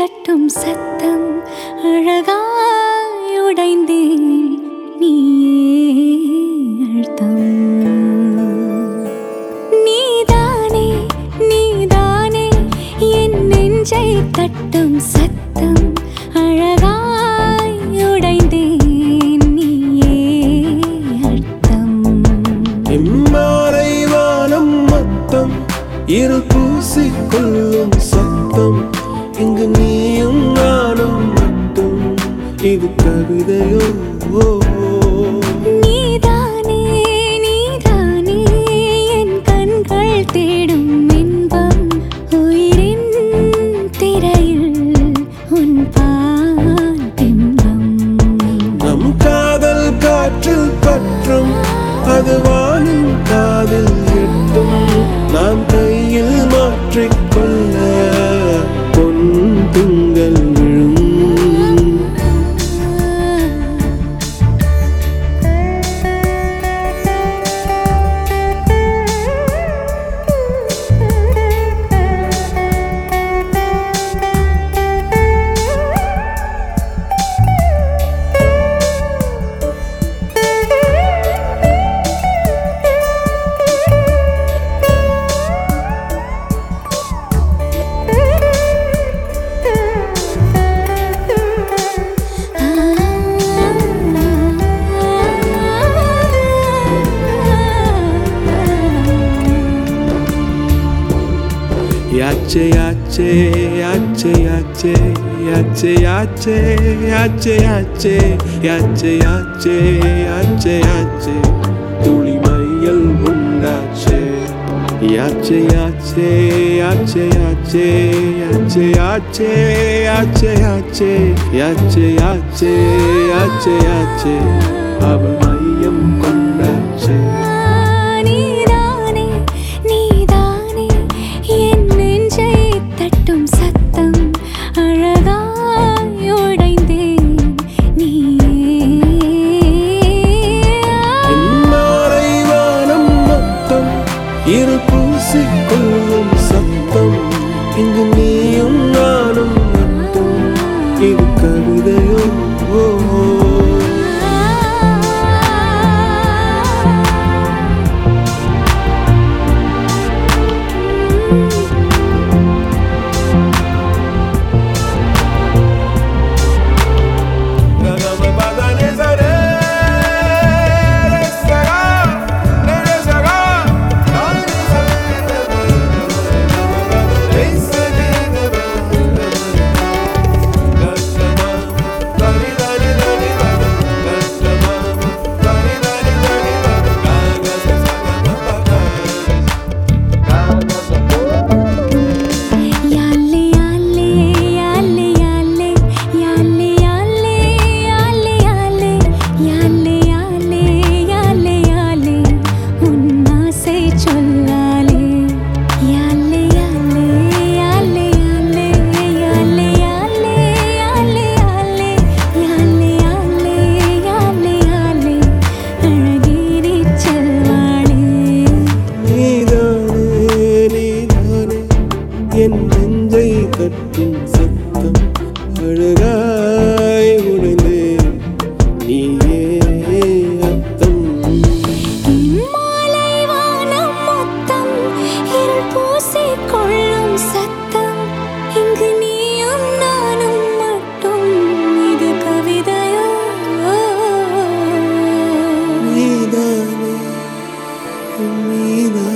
தட்டும் சத்தம் அழகாய் உடைந்தேன் நீயே அழுத்தம் நீதானே நீதானே என் நெஞ்சை தட்டும் சத்தம் அழகாய் உடைந்தேன் நீயே அழுத்தம் இம்மாலை வானம் மொத்தம் இருள் பூசிக்கொள்ளும் சத்தம் இங்கு நீயும் நானும் மட்டும் இது கவிதையோ நீதானே நீதானே என் கண்கள் தேடும் இன்பம் உயிரின் திரையில் உன் பால் பிம்பம் நம் காதல் காற்றில் பற்றும் அது வானின் காதில் எட்டும் நாம் கையில் மாற்றிக்கொள்ள பொன் திங்கள் விழும் Yache yache yache yache yache yache yache yache yache yache yache yache tuli mayal undache yache yache yache yache yache yache yache yache yache yache yache yache aval mayam kondache இருள் பூசிக்கொள்ளும் சத்தம் இங்கு நீயும் நானும் மட்டும் இது கவிதையோ என் நெஞ்சை தட்டும் சத்தம் அழகாய் உடைந்தே நீயே அர்த்தம் மாலை வானம் மொத்தம் இருள் பூசிக்கொள்ளும் சத்தம் இங்கு நீயும் நானும் மட்டும் இது கவிதையோ நீதானே நீதான்